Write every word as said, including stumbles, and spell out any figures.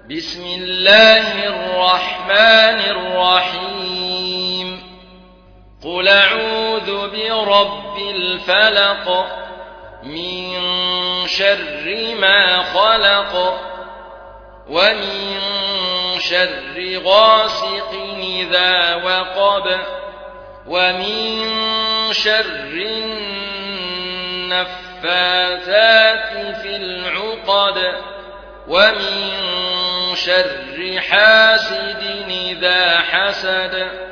بسم الله الرحمن الرحيم قل أعوذ برب الفلق من شر ما خلق ومن شر غاسق إذا وقب ومن شر النفاثات في العقد ومن شر حاسد إذا حسد